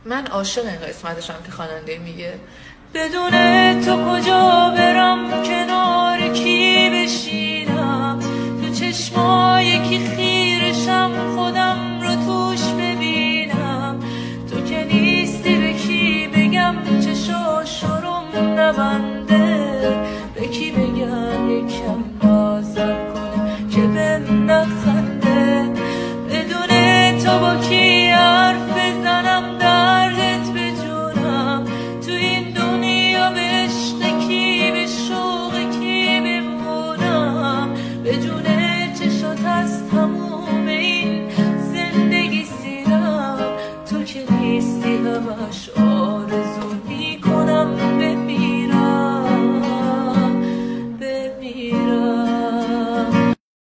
من عاشق این قسمتشم که خواننده میگه بدون تو کجا برم، کنار کی بشینم.